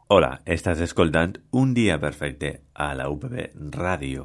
Hola, estàs escoltant Un dia perfecte a la UPB Ràdio.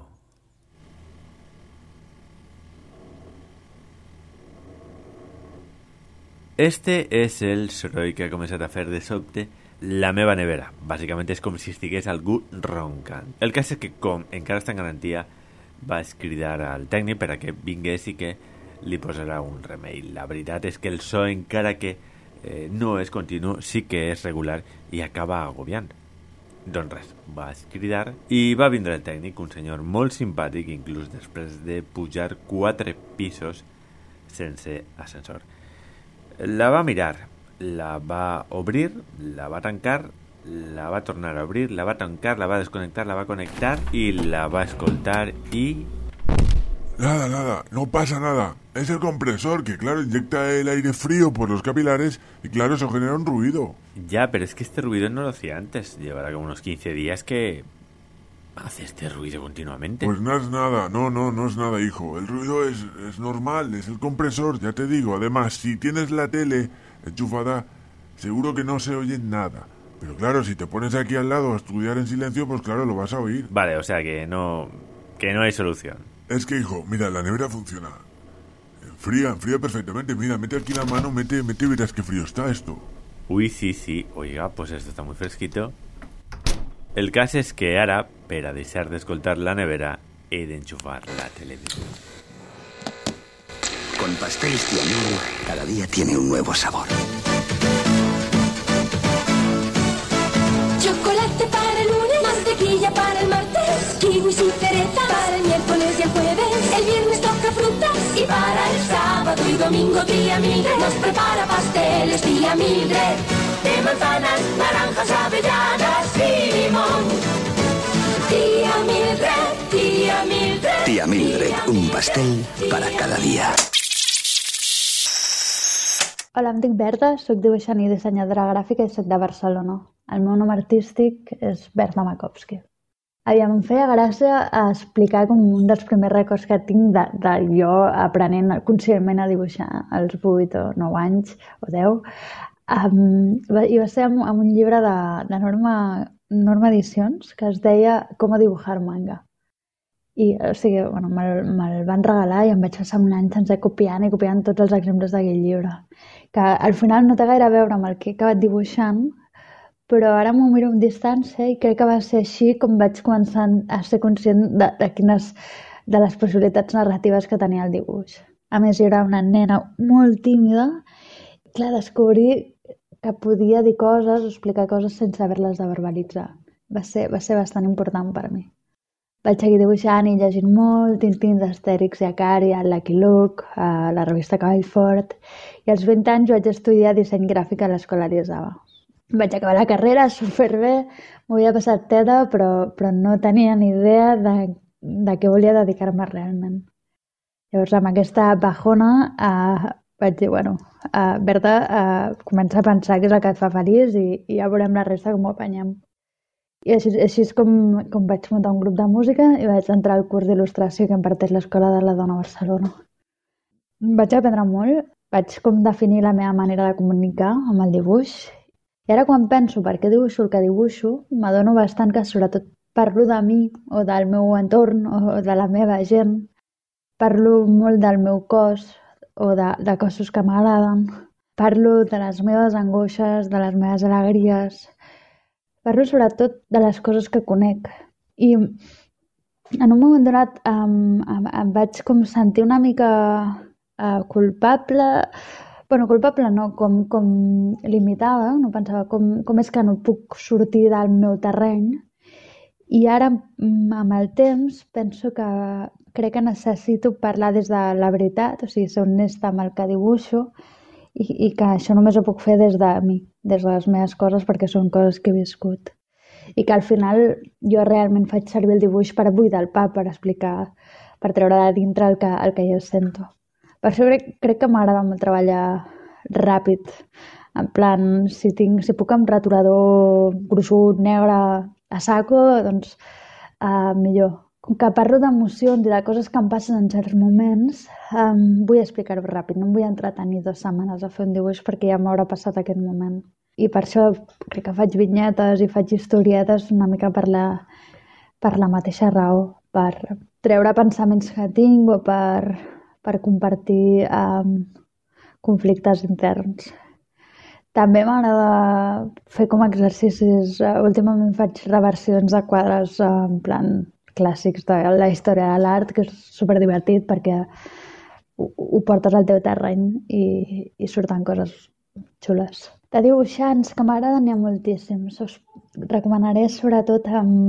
Este és el soroll que ha començat a fer de sobte la meva nevera. Bàsicament és com si estigués algú roncant. El cas és que, com encara està en garantia, vaig cridar al tècnic per a que vingués i que li posarà un remei. La veritat és que el so, encara que no és continu, sí que és regular i acaba agobiant. Doncs res, vaig cridar i va vindre el tècnic, un senyor molt simpàtic, inclús després de pujar 4 pisos sense ascensor. La va mirar, la va obrir, la va tancar, la va tornar a obrir, la va tancar, la va desconectar, la va conectar y la va escoltar y... Nada, no pasa nada. Es el compresor que, claro, inyecta el aire frío por los capilares y, claro, eso genera un ruido. Ya, pero es que este ruido no lo hacía antes. Llevará como unos 15 días que hace este ruido continuamente. Pues no es nada, no es nada, hijo. El ruido es normal, es el compresor, ya te digo. Además, si tienes la tele enchufada, seguro que no se oye nada. Pero claro, si te pones aquí al lado a estudiar en silencio, pues claro, lo vas a oír. Vale, o sea que no hay solución. Es que, hijo, mira, la nevera funciona. Enfría perfectamente. Mira, mete aquí la mano, mete y verás qué frío está esto. Uy, sí. Oiga, pues esto está muy fresquito. El cas és que ara, per a deixar d'escoltar la nevera, he d'enxufar la televisió. Con pastéis Tiamil, cada día tiene un nuevo sabor. Chocolate para el lunes, mantequilla para el martes, kiwis y cerezas para el miércoles y el jueves. El viernes toca frutas y para el sábado y domingo tía Mildred nos prepara pasteles. Tía Mildred, de manzanas, naranjas, avellanas y limón. Tía Mildred. Tía Mildred, un pastel para cada día. Hola, em dic Berta, soc dibuixant i dissenyadora gràfica i soc de Barcelona. El meu nom artístic és Berta Makovsky. Aviam, em feia gràcia explicar com un dels primers records que tinc de jo aprenent conscientment a dibuixar als 8 o 9 anys o 10. I va ser amb un llibre de Norma Edicions que es deia Com a dibujar manga. I, o sigui, bueno, me'l van regalar i em vaig passar un any sencer copiant tots els exemples d'aquell llibre. Que al final no té gaire a veure amb el que he acabat dibuixant, però ara m'ho miro amb distància i crec que va ser així com vaig començar a ser conscient de quines de les possibilitats narratives que tenia el dibuix. A més, jo era una nena molt tímida i, clar, descobrir que podia dir coses o explicar coses sense haver-les de verbalitzar. Va ser bastant important per mi. Vaig seguir dibuixant i llegint molt, Tintins, Astèrix i Akari, el Lucky Luke, a la revista Cavall Fort, i als 20 anys vaig estudiar disseny gràfic a l'Escola Elisava. Vaig acabar la carrera superbé, m'ho havia passat teta, però no tenia ni idea de què volia dedicar-me realment. Llavors, amb aquesta bajona, vaig dir, Berta, comença a pensar què és el que et fa feliç i ja veurem la resta com ho apanyem. I així és com vaig muntar un grup de música i vaig entrar al curs d'il·lustració que imparteix l'Escola de la Dona a Barcelona. Vaig aprendre molt, vaig com definir la meva manera de comunicar amb el dibuix. I ara quan penso per què dibuixo el que dibuixo, m'adono bastant que sobretot parlo de mi o del meu entorn o de la meva gent. Parlo molt del meu cos o de cossos que m'agraden. Parlo de les meves angoixes, de les meves alegries. Parlo sobretot de les coses que conec. I en un moment donat em vaig com sentir una mica culpable. Bueno, culpable no, com limitada. No pensava com és que no puc sortir del meu terreny. I ara, amb el temps, penso que crec que necessito parlar des de la veritat, o sigui, ser honesta amb el que dibuixo, i que això només ho puc fer des de mi, des de les meves coses, perquè són coses que he viscut. I que al final jo realment faig servir el dibuix per buidar el pa, per explicar, per treure de dintre el que jo sento. Per això crec que m'agrada molt treballar ràpid. En plan, si puc amb retolador gruixut, negre, a saco, doncs millor. Com que parlo d'emocions i de coses que em passen en certs moments, vull explicar-ho ràpid. No em vull entretenir 2 setmanes a fer un dibuix perquè ja m'haurà passat aquest moment. I per això crec que faig vinyetes i faig historietes una mica per la mateixa raó, per treure pensaments que tinc o per compartir conflictes interns. També m'agrada fer com a exercicis. Últimament faig reversions de quadres en plan clàssics de la història de l'art, que és superdivertit perquè ho portes al teu terreny i surten coses xules. De dibuixants que m'agraden n'hi ha moltíssims. Us recomanaré sobretot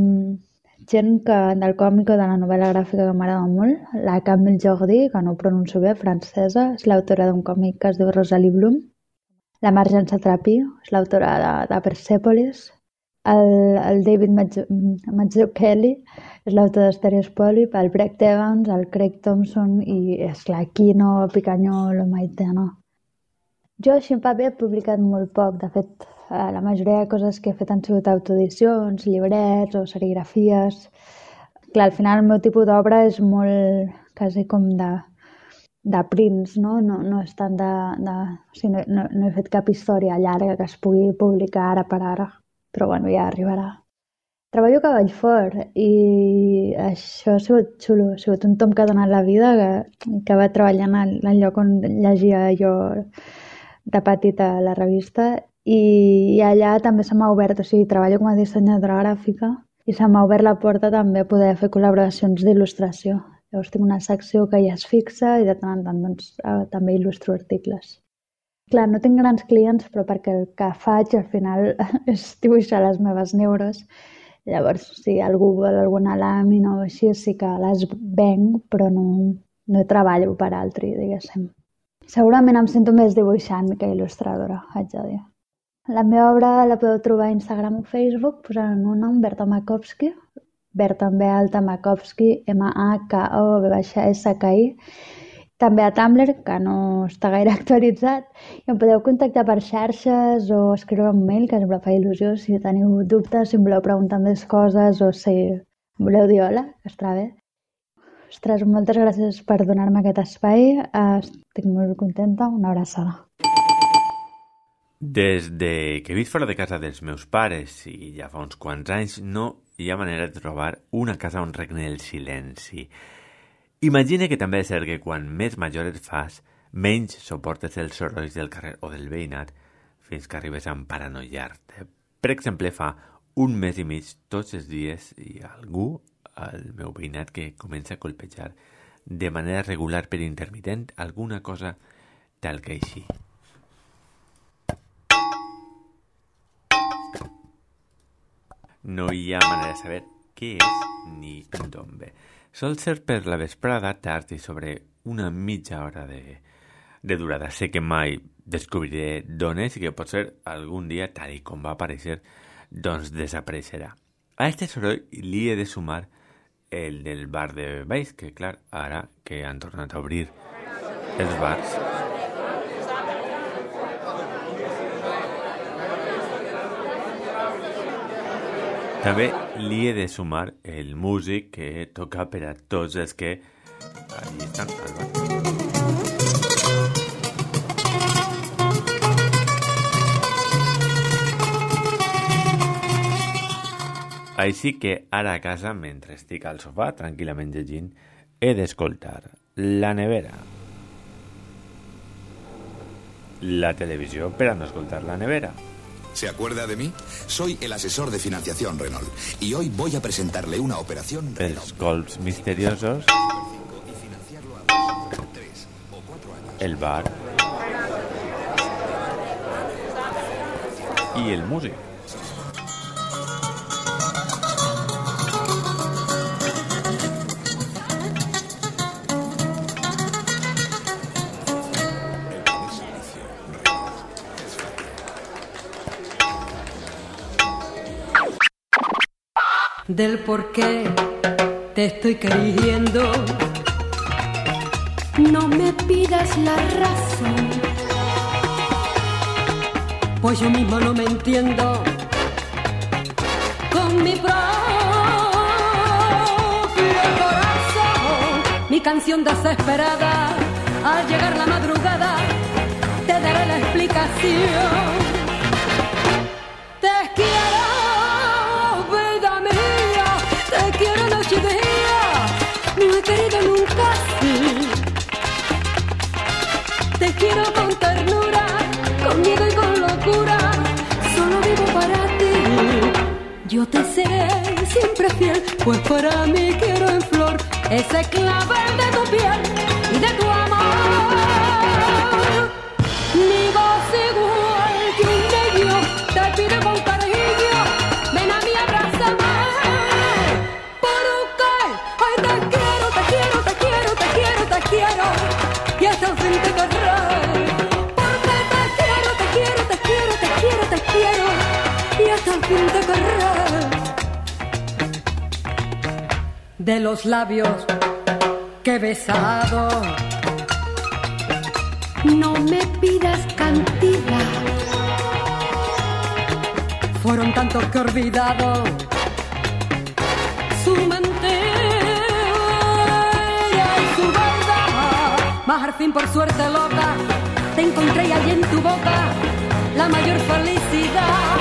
gent del còmic o de la novel·la gràfica que m'agrada molt. La Camille Jordi, que no ho pronuncio bé, francesa, és l'autora d'un còmic que es diu Rosalie Bloom. La Marjane Satrapi és l'autora de Persepolis. El David Mazzucchelli és l'autor d'Stereospoli, el Brett Evans, el Craig Thompson i Kino, Picagnolo, Maitena. Jo així en paper he publicat molt poc. De fet, la majoria de coses que he fet han sigut autoedicions, llibrets o serigrafies. Clar, al final el meu tipus d'obra és molt quasi com de prints, no? No és tant o sigui, no he fet cap història llarga que es pugui publicar ara per ara, però bueno, ja arribarà. Treballo a Cavall Fort i això ha sigut xulo, ha sigut un tom que ha donat la vida, que va treballant al lloc on llegia jo de petita a la revista i allà també se m'ha obert, o sigui, treballo com a dissenyadora gràfica i se m'ha obert la porta també a poder fer col·laboracions d'il·lustració. Llavors tinc una secció que ja es fixa i de tant en tant doncs, també il·lustro articles. Clar, no tinc grans clients, però perquè el que faig al final és dibuixar les meves neuros. Llavors, si algú vol alguna làmina o així, sí que les venc, però no treballo per altri, diguéssim. Segurament em sento més dibuixant que il·lustradora, haig de dir. La meva obra la podeu trobar a Instagram o Facebook posant el meu nom, Berta Makovsky, Berta amb B alta, Makovsky, Makovsky. També a Tumblr, que no està gaire actualitzat, i em podeu contactar per xarxes o escriure un mail, que sempre fa il·lusió, si teniu dubtes, si em voleu preguntar més coses o si voleu dir hola, que estarà bé. Ostres, moltes gràcies per donar-me aquest espai, estic molt contenta, una abraçada. Des de que he vist fora de casa dels meus pares, i ja fa uns quants anys, no hi ha manera de trobar una casa on regni el silenci. Imagina que també és cert que quan més major et fas, menys suportes els sorolls del carrer o del veïnat fins que arribes a paranoiar-te. Per exemple, fa un mes i mig tots els dies hi ha algú al meu veïnat que comença a colpejar de manera regular per intermitent alguna cosa tal que així. No hi ha manera de saber què és ni d'on ve. Sol ser per la vesprada, tard i sobre una mitja hora de durada. Sé que mai descobriré d'on és i que potser algun dia, tal i com va aparèixer, doncs desapareixerà. A este soroll li he de sumar el del bar de Baix, que clar, ara que han tornat a obrir els bars, també li he de sumar el músic que toca per a tots els que allí estan al bar. Així que ara a casa, mentre estic al sofà tranquil·lament llegint, he d'escoltar la nevera, la televisió per a no escoltar la nevera. ¿Se acuerda de mí? Soy el asesor de financiación Renault y hoy voy a presentarle una operación Els colps misteriosos, el bar i el músic. Del por qué te estoy queriendo, no me pidas la razón, pues yo mismo no me entiendo con mi propio corazón. Mi canción desesperada, al llegar la madrugada te daré la explicación. pues para mí quiero en flor ese clavel de tu piel y de tu amor. Mi voz igual que un niño te pide con cariño, ven a mí, abrázame. Porque hoy te quiero, te quiero, te quiero, te quiero, te quiero, y hasta el fin te querré. Porque te quiero, te quiero, te quiero, te quiero, te quiero, y hasta el fin te querré. De los labios que he besado, no me pidas cantidad, fueron tantos que he olvidado su mentira y su verdad, mas al fin por suerte loca te encontré y allí en tu boca la mayor felicidad.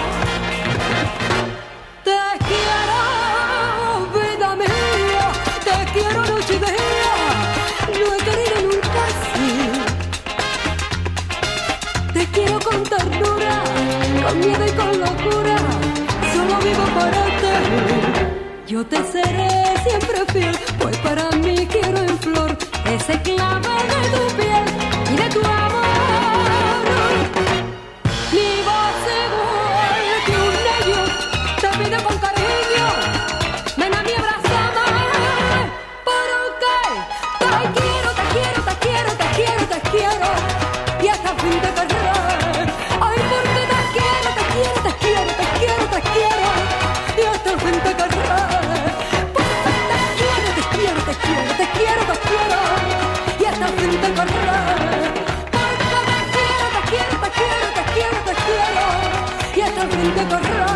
Te quiero, vida mía, te quiero noche y día, no he querido nunca así. Te quiero con ternura, con miedo y con locura, solo vivo para ti. Yo te seré siempre fiel, pues para mí quiero en flor ese clavel de tu piel y de tu amor. Mi voz igual que un niño te pide con cariño, ven a mí, abrázame. Porque te quiero, te quiero, te quiero, te quiero, te quiero, y hasta el fin te querré. Ay, porque te quiero, te quiero, te quiero, te quiero, te quiero, y hasta el fin te querré. Porque te quiero, te quiero, te quiero, te quiero, te quiero, y hasta el fin te querré. Porque te quiero, te quiero, te quiero, te quiero, te quiero, y hasta el fin te querré.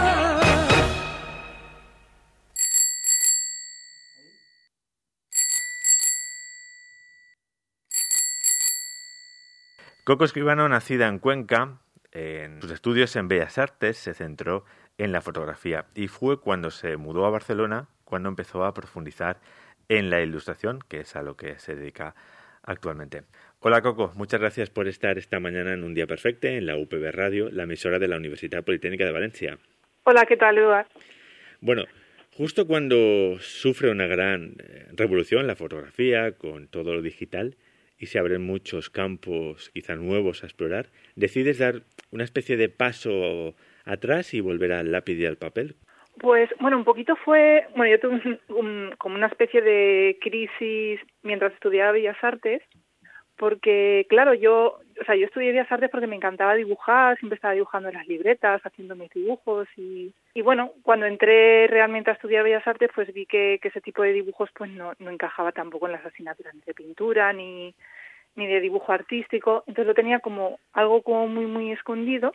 Coco Escribano, nacida en Cuenca, en sus estudios en Bellas Artes se centró en la fotografía y fue cuando se mudó a Barcelona cuando empezó a profundizar en la ilustración, que es a lo que se dedica actualmente. Hola Coco, muchas gracias por estar esta mañana en Un Día Perfecto en la UPV Radio, la emisora de la Universidad Politécnica de Valencia. Hola, ¿qué tal, Eduard? Bueno, justo cuando sufre una gran revolución la fotografía con todo lo digital y se abren muchos campos quizá nuevos a explorar, decides dar una especie de paso atrás y volver al lápiz y al papel. Pues, bueno, un poquito fue... Bueno, yo tuve como una especie de crisis mientras estudiaba Bellas Artes, porque, claro, yo estudié Bellas Artes porque me encantaba dibujar, siempre estaba dibujando en las libretas, haciendo mis dibujos y bueno, cuando entré realmente a estudiar Bellas Artes, pues vi que ese tipo de dibujos pues no encajaba tampoco en las asignaturas ni de pintura ni de dibujo artístico, entonces lo tenía como algo como muy, muy escondido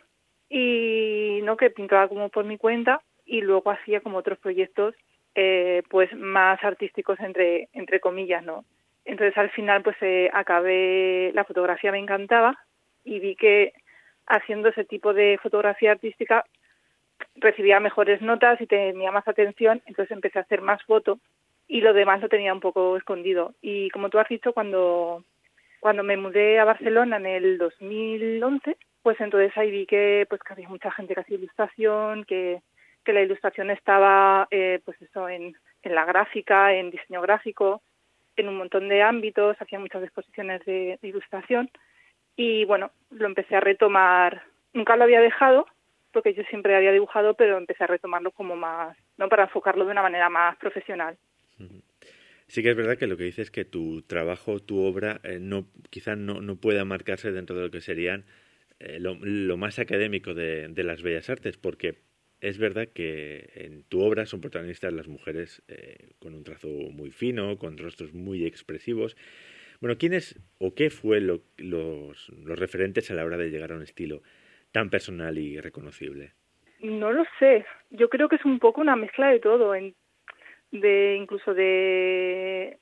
y no que pintaba como por mi cuenta y luego hacía como otros proyectos pues más artísticos entre comillas, ¿no? Entonces al final pues acabé, la fotografía me encantaba y vi que haciendo ese tipo de fotografía artística recibía mejores notas y tenía más atención, entonces empecé a hacer más foto y lo demás lo tenía un poco escondido. Y como tú has dicho, cuando me mudé a Barcelona en el 2011, pues entonces ahí vi que había mucha gente que hacía ilustración, que la ilustración estaba pues eso en la gráfica, en diseño gráfico, en un montón de ámbitos, hacía muchas exposiciones de ilustración y bueno, lo empecé a retomar. Nunca lo había dejado porque yo siempre había dibujado, pero empecé a retomarlo como más, ¿no? Para enfocarlo de una manera más profesional. Sí que es verdad que lo que dices es que tu trabajo, tu obra, quizá no pueda marcarse dentro de lo que serían lo más académico de las bellas artes, porque es verdad que en tu obra son protagonistas las mujeres con un trazo muy fino, con rostros muy expresivos. Bueno, ¿quiénes o qué fue los referentes a la hora de llegar a un estilo tan personal y reconocible? No lo sé. Yo creo que es un poco una mezcla de todo, incluso de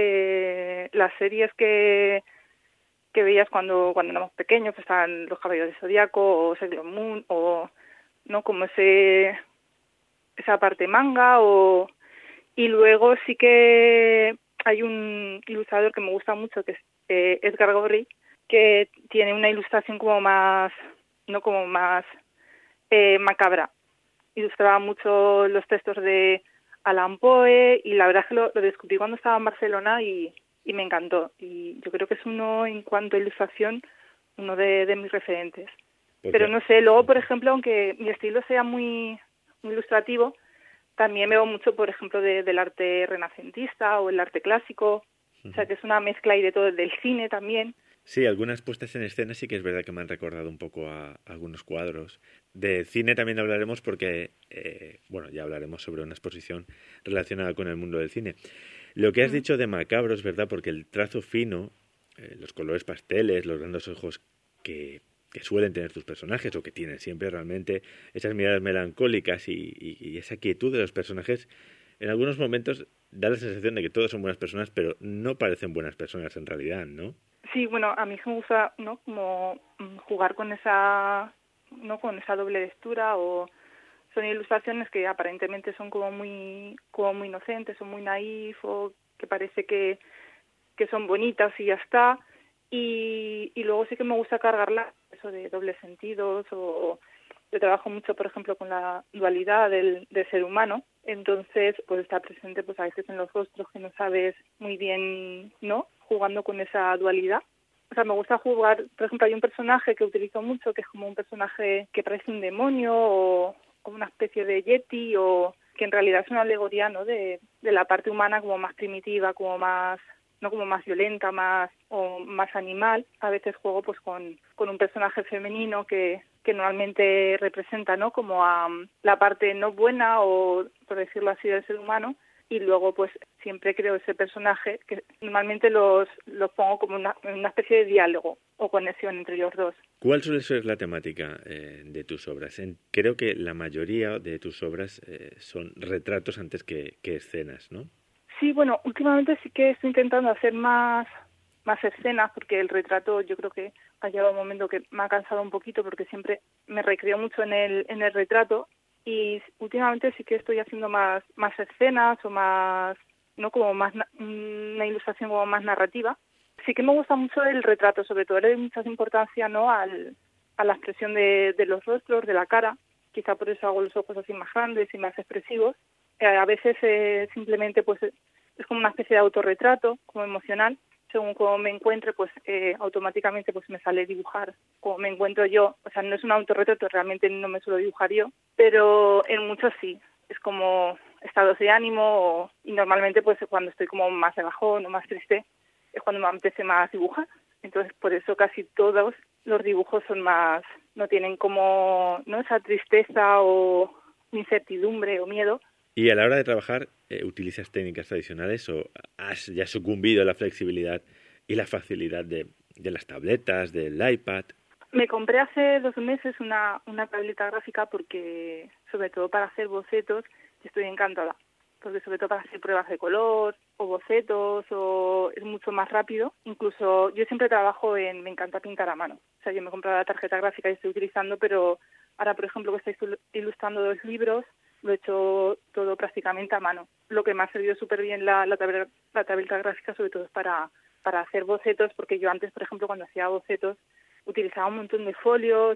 las series que veías cuando éramos pequeños, que estaban Los Caballeros del Zodíaco o Sailor Moon o no como esa parte manga y luego sí que hay un ilustrador que me gusta mucho que es Edgar Gorry, que tiene una ilustración como más macabra. Ilustraba mucho los textos de Allan Poe, y la verdad es que lo descubrí cuando estaba en Barcelona y me encantó. Y yo creo que es uno, en cuanto a ilustración, uno de mis referentes. Pero no sé, luego, por ejemplo, aunque mi estilo sea muy, muy ilustrativo, también veo mucho, por ejemplo, del arte renacentista o el arte clásico. O sea, que es una mezcla y de todo, del cine también. Sí, algunas puestas en escena sí que es verdad que me han recordado un poco a algunos cuadros. De cine también hablaremos porque, ya hablaremos sobre una exposición relacionada con el mundo del cine. Lo que has dicho de macabro es verdad, porque el trazo fino, los colores pasteles, los grandes ojos que suelen tener tus personajes, o que tienen siempre realmente, esas miradas melancólicas y esa quietud de los personajes, en algunos momentos da la sensación de que todos son buenas personas, pero no parecen buenas personas en realidad, ¿no? Sí, bueno, a mí me gusta, ¿no?, como jugar con esa doble lectura, o son ilustraciones que aparentemente son como muy inocentes, son muy naif, o que parece que son bonitas y ya está, y luego sí que me gusta cargarla eso de dobles sentidos, o yo trabajo mucho, por ejemplo, con la dualidad del ser humano. Entonces, pues está presente pues a veces en los rostros que no sabes muy bien, ¿no?, jugando con esa dualidad. O sea, me gusta jugar, por ejemplo, hay un personaje que utilizo mucho que es como un personaje que parece un demonio o una especie de yeti, o que en realidad es una alegoría, ¿no?, de la parte humana como más primitiva, como más, no, como más violenta, más animal. A veces juego pues con un personaje femenino que normalmente representa, ¿no?, como a la parte no buena, o por decirlo así, del ser humano, y luego pues siempre creo ese personaje que normalmente los pongo como una especie de diálogo o conexión entre los dos. ¿Cuál suele ser la temática de tus obras? Creo que la mayoría de tus obras son retratos antes que escenas, ¿no? Sí, bueno, últimamente sí que estoy intentando hacer más escenas, porque el retrato yo creo que ha llegado un momento que me ha cansado un poquito, porque siempre me recreo mucho en el retrato, y últimamente sí que estoy haciendo más escenas, o más, ¿no?, como más una ilustración como más narrativa. Sí que me gusta mucho el retrato, sobre todo le doy mucha importancia, ¿no?, a la expresión de los rostros, de la cara. Quizá por eso hago los ojos así más grandes y más expresivos. A veces simplemente pues es como una especie de autorretrato, como emocional. Según cómo me encuentre, pues automáticamente pues me sale dibujar como me encuentro yo. O sea, no es un autorretrato, realmente no me suelo dibujar yo, pero en muchos sí. Es como estados de ánimo, y normalmente pues cuando estoy como más de bajón o más triste es cuando me apetece más dibujar. Entonces por eso casi todos los dibujos son más, no tienen como, ¿no?, esa tristeza o incertidumbre o miedo. Y a la hora de trabajar, ¿utilizas técnicas tradicionales o has ya sucumbido a la flexibilidad y la facilidad de las tabletas, del iPad? Me compré hace 2 meses una tableta gráfica porque, sobre todo para hacer bocetos, estoy encantada. Porque sobre todo para hacer pruebas de color o bocetos, es mucho más rápido. Incluso yo siempre trabajo me encanta pintar a mano. O sea, yo me he comprado la tarjeta gráfica y estoy utilizando, pero ahora, por ejemplo, que estoy ilustrando 2 libros, lo he hecho todo prácticamente a mano. Lo que me ha servido súper bien la tableta gráfica, sobre todo, es para hacer bocetos, porque yo antes, por ejemplo, cuando hacía bocetos, utilizaba un montón de folios,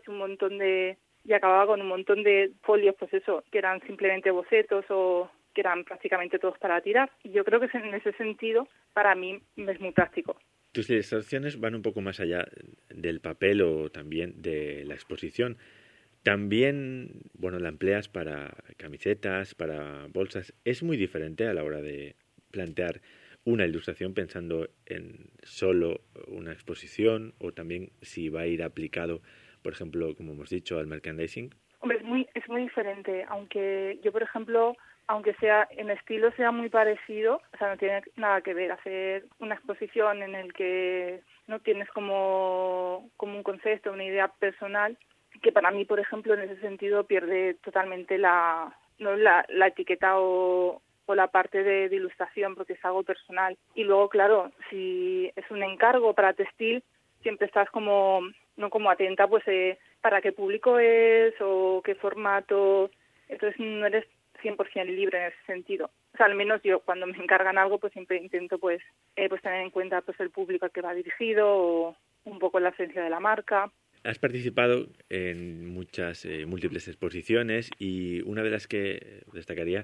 y acababa con un montón de folios, pues eso, que eran simplemente bocetos o que eran prácticamente todos para tirar. Y yo creo que en ese sentido, para mí, es muy práctico. Tus ilustraciones van un poco más allá del papel o también de la exposición. También, la empleas para camisetas, para bolsas. ¿Es muy diferente a la hora de plantear una ilustración pensando en solo una exposición, o también si va a ir aplicado, por ejemplo, como hemos dicho, al merchandising? Hombre, es muy diferente. Aunque yo, por ejemplo, aunque sea en estilo sea muy parecido, o sea, no tiene nada que ver hacer una exposición en el que no tienes como un concepto, una idea personal, que para mí, por ejemplo, en ese sentido pierde totalmente la etiqueta o la parte de ilustración, porque es algo personal. Y luego, claro, si es un encargo para textil, siempre estás como atenta pues para qué público es o qué formato. Entonces no eres 100% libre en ese sentido. O sea, al menos yo cuando me encargan algo pues siempre intento pues tener en cuenta pues el público al que va dirigido o un poco la esencia de la marca. Has participado en muchas múltiples exposiciones, y una de las que destacaría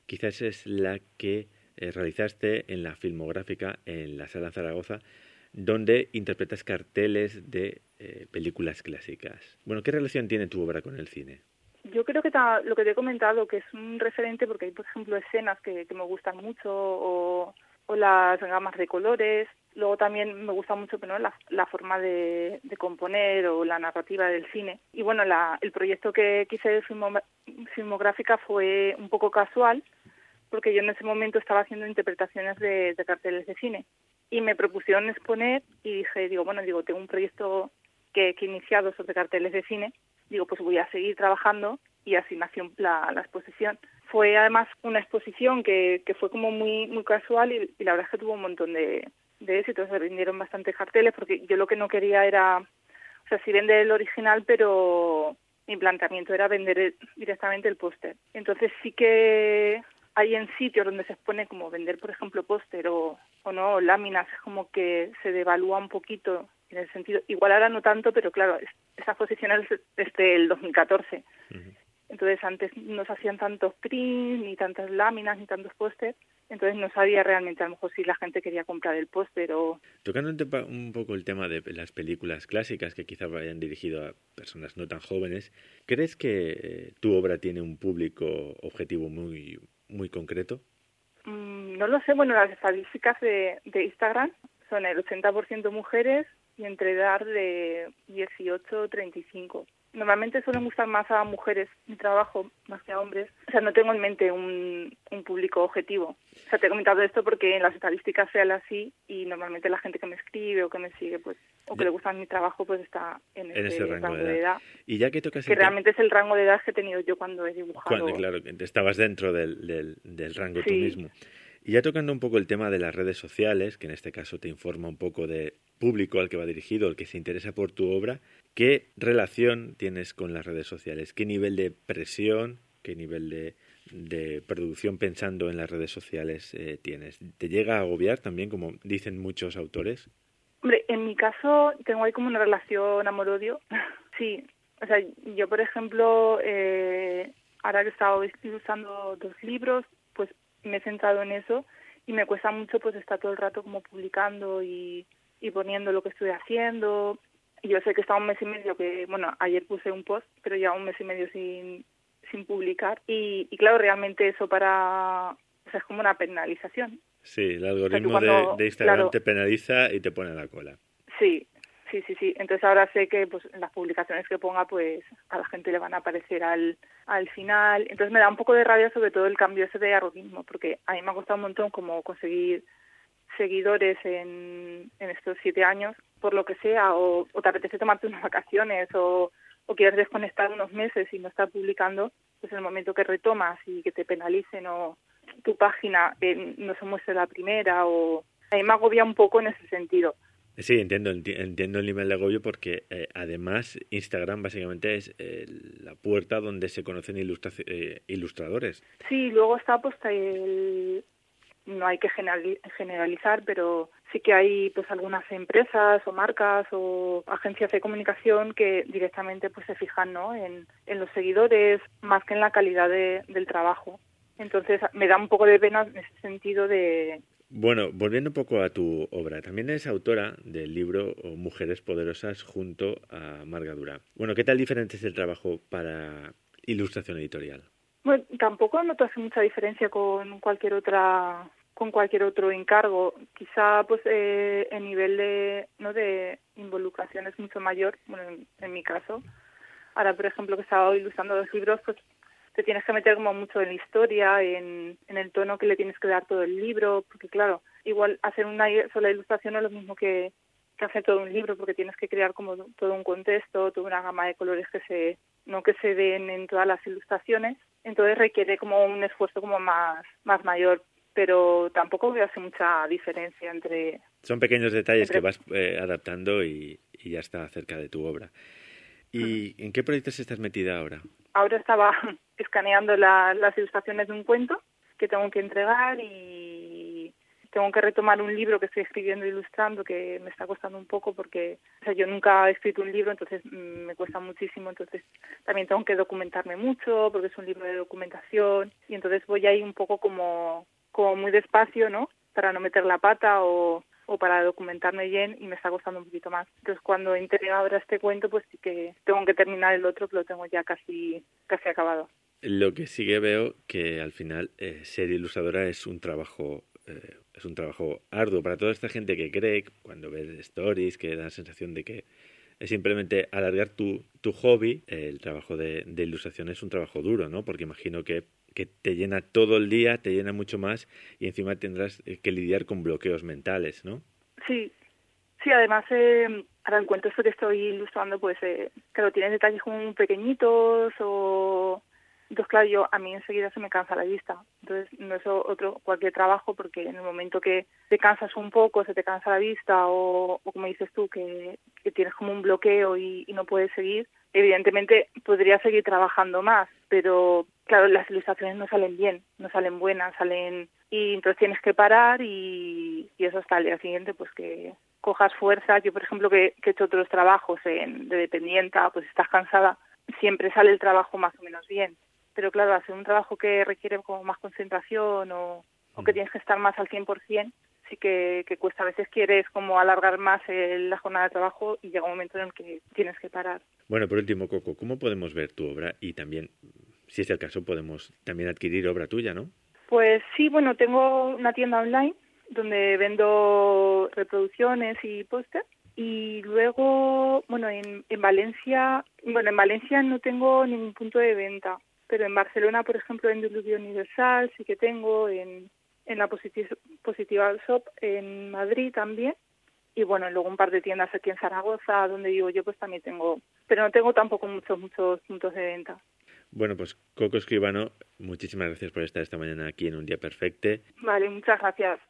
quizás es la que realizaste en la Filmográfica en la Sala Zaragoza, donde interpretas carteles de películas clásicas. Bueno, ¿qué relación tiene tu obra con el cine? Yo creo que lo que te he comentado, que es un referente porque hay, por ejemplo, escenas que me gustan mucho o las gamas de colores. Luego también me gusta mucho la forma de componer o la narrativa del cine. Y bueno, el proyecto que hice de Filmográfica fue un poco casual porque yo en ese momento estaba haciendo interpretaciones de carteles de cine y me propusieron exponer y dije, tengo un proyecto que he iniciado sobre carteles de cine. Digo, pues voy a seguir trabajando y así nació la exposición. Fue además una exposición que fue como muy muy casual y la verdad es que tuvo un montón de éxitos. Se vendieron bastantes carteles porque yo lo que no quería era, sí vender el original, pero mi planteamiento era vender directamente el póster. Entonces sí que hay en sitios donde se expone como vender, por ejemplo, póster o no, láminas, como que se devalúa un poquito en el sentido, igual ahora no tanto, pero claro, esa exposición es desde el 2014. Uh-huh. Entonces antes no se hacían tantos prints, ni tantas láminas, ni tantos pósters, entonces no sabía realmente a lo mejor si la gente quería comprar el póster o... Tocando un poco el tema de las películas clásicas que quizá vayan dirigido a personas no tan jóvenes, ¿crees que tu obra tiene un público objetivo muy, muy concreto? No lo sé, bueno, las estadísticas de Instagram son el 80% mujeres y entre edad de 18 o 35. Normalmente suelen gustar más a mujeres mi trabajo, más que a hombres. O sea, no tengo en mente un público objetivo. O sea, te he comentado esto porque en las estadísticas sean así y normalmente la gente que me escribe o que me sigue, pues, o que le gusta mi trabajo, pues está en ese rango de edad. Y ya que tocas... Que realmente es el rango de edad que he tenido yo cuando he dibujado. Claro, estabas dentro del rango tú mismo. Y ya tocando un poco el tema de las redes sociales, que en este caso te informa un poco de público al que va dirigido, el que se interesa por tu obra, ¿qué relación tienes con las redes sociales? ¿Qué nivel de presión, qué nivel de producción pensando en las redes sociales tienes? ¿Te llega a agobiar también, como dicen muchos autores? Hombre, en mi caso tengo ahí como una relación amor-odio. Sí, o sea, yo por ejemplo, ahora que he estado ilustrando 2 libros, pues me he centrado en eso y me cuesta mucho pues estar todo el rato como publicando y poniendo lo que estoy haciendo. Y yo sé que está un mes y medio que, bueno, ayer puse un post, pero ya un mes y medio sin publicar. Y claro, realmente eso es como una penalización. Sí, el algoritmo de Instagram te penaliza y te pone a la cola. Sí. Entonces ahora sé que pues las publicaciones que ponga pues a la gente le van a aparecer al final. Entonces me da un poco de rabia sobre todo el cambio ese de algoritmo, porque a mí me ha costado un montón como conseguir seguidores en estos 7 años, por lo que sea, o te apetece tomarte unas vacaciones o quieres desconectar unos meses y no estar publicando, pues en el momento que retomas y que te penalicen o tu página no se muestre la primera, o a mí me agobia un poco en ese sentido. Sí, entiendo el nivel de agobio porque además Instagram básicamente es la puerta donde se conocen ilustradores. Sí, luego está pues no hay que generalizar, pero sí que hay pues algunas empresas o marcas o agencias de comunicación que directamente pues se fijan, ¿no?, en los seguidores más que en la calidad del trabajo. Entonces me da un poco de pena en ese sentido de... Bueno, volviendo un poco a tu obra, también eres autora del libro Mujeres Poderosas junto a Marga Durán. Bueno, ¿qué tal diferente es el trabajo para ilustración editorial? Bueno, tampoco noto hace mucha diferencia con cualquier otro encargo. Quizá pues el nivel de involucración es mucho mayor, bueno, en mi caso. Ahora, por ejemplo, que he estado ilustrando 2 libros, pues te tienes que meter como mucho en la historia, en el tono que le tienes que dar todo el libro, porque claro, igual hacer una sola ilustración no es lo mismo que hacer todo un libro, porque tienes que crear como todo un contexto, toda una gama de colores que se den en todas las ilustraciones. Entonces requiere como un esfuerzo como más mayor, pero tampoco veo hace mucha diferencia entre... Son pequeños detalles que vas adaptando y ya está cerca de tu obra. ¿Y en qué proyectos estás metida ahora? Ahora estaba escaneando las ilustraciones de un cuento que tengo que entregar y tengo que retomar un libro que estoy escribiendo e ilustrando, que me está costando un poco porque yo nunca he escrito un libro, entonces me cuesta muchísimo. Entonces también tengo que documentarme mucho porque es un libro de documentación y entonces voy ahí un poco como muy despacio, ¿no? Para no meter la pata o para documentarme bien, y me está costando un poquito más. Entonces cuando entregue ahora este cuento, pues sí que tengo que terminar el otro, que lo tengo ya casi acabado. Lo que sí que veo que al final ser ilustradora es un trabajo arduo para toda esta gente que cree, cuando ves stories, que da la sensación de que es simplemente alargar tu hobby. El trabajo de ilustración es un trabajo duro, ¿no? Porque imagino que te llena todo el día, te llena mucho más, y encima tendrás que lidiar con bloqueos mentales, ¿no? Sí, además, ahora el cuento esto que estoy ilustrando, pues, claro, tiene detalles como muy pequeñitos Entonces, claro, a mí enseguida se me cansa la vista. Entonces, no es cualquier trabajo, porque en el momento que te cansas un poco, se te cansa la vista, o como dices tú, que tienes como un bloqueo y no puedes seguir, evidentemente podría seguir trabajando más, pero claro, las ilustraciones no salen bien, no salen buenas, y entonces tienes que parar y eso hasta el día siguiente, pues que cojas fuerza. Yo, por ejemplo, que he hecho otros trabajos de dependienta, pues estás cansada, siempre sale el trabajo más o menos bien. Pero claro, hacer un trabajo que requiere como más concentración o que tienes que estar más al 100%, sí que cuesta. A veces quieres como alargar más la jornada de trabajo y llega un momento en el que tienes que parar. Bueno, por último, Coco, ¿cómo podemos ver tu obra? Y también, si es el caso, podemos también adquirir obra tuya, ¿no? Pues sí, bueno, tengo una tienda online donde vendo reproducciones y póster. Y luego, bueno, en Valencia no tengo ningún punto de venta, pero en Barcelona, por ejemplo, en Diluvio Universal sí que tengo, en la Positiva Shop en Madrid también, y bueno, luego un par de tiendas aquí en Zaragoza, donde vivo yo, pues también tengo, pero no tengo tampoco muchos puntos de venta. Bueno, pues Coco Escribano, muchísimas gracias por estar esta mañana aquí en Un Día Perfecto. Vale, muchas gracias.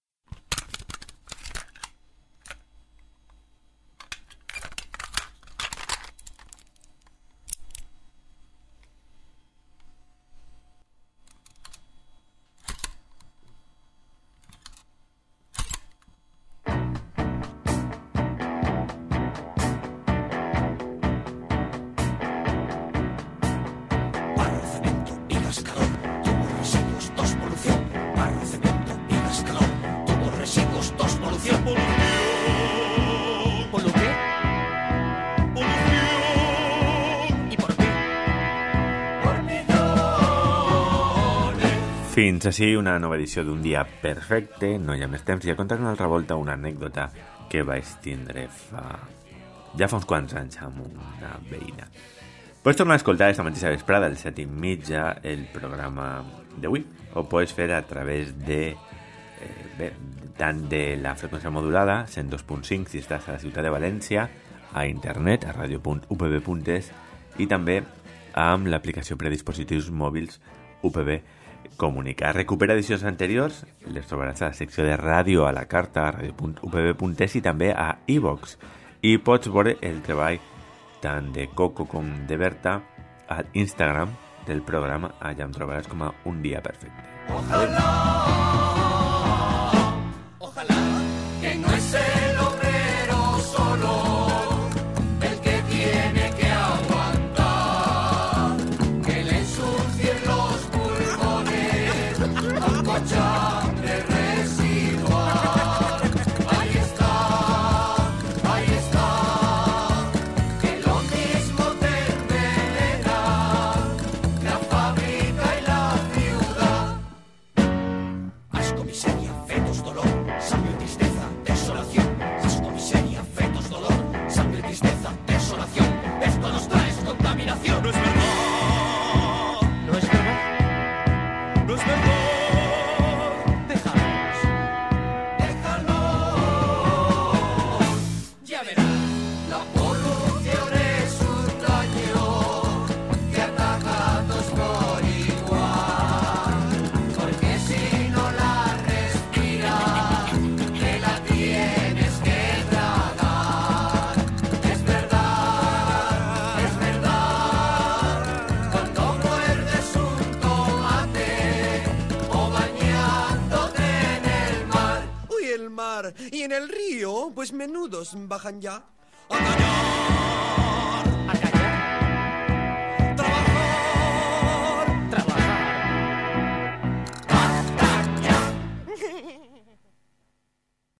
Fins així una nova edició d'Un Dia Perfecte. No hi ha més temps, i a contar una altra volta una anècdota que vaig tindre ja fa uns quants anys amb una veïna. Pots tornar a escoltar esta mateixa vesprada al 7:30 el programa d'avui, o pots fer a través de tant de la freqüència modulada 102.5 si estàs a la ciutat de València, a internet a radio.upb.es, i també amb l'aplicació per a dispositius mòbils UPB Comunicar. Recupera edicions anteriors, les trobaràs a la secció de ràdio a la carta a radio.upb.es i també a iVox. I pots veure el treball tant de Coco com de Berta al Instagram del programa. Allà em trobaràs com a Un Dia Perfecte. Ojalá que no es el obrero solo el que tiene que aguantar, que le ensucien los pulmones con cochambre residual. Ahí está, que lo mismo te envenena la fábrica y la ciudad. Asco, miseria, fetos, dolor, sangre, tristeza, desolación. el mar. Y en el río, pues menudos bajan ya. ¡Anda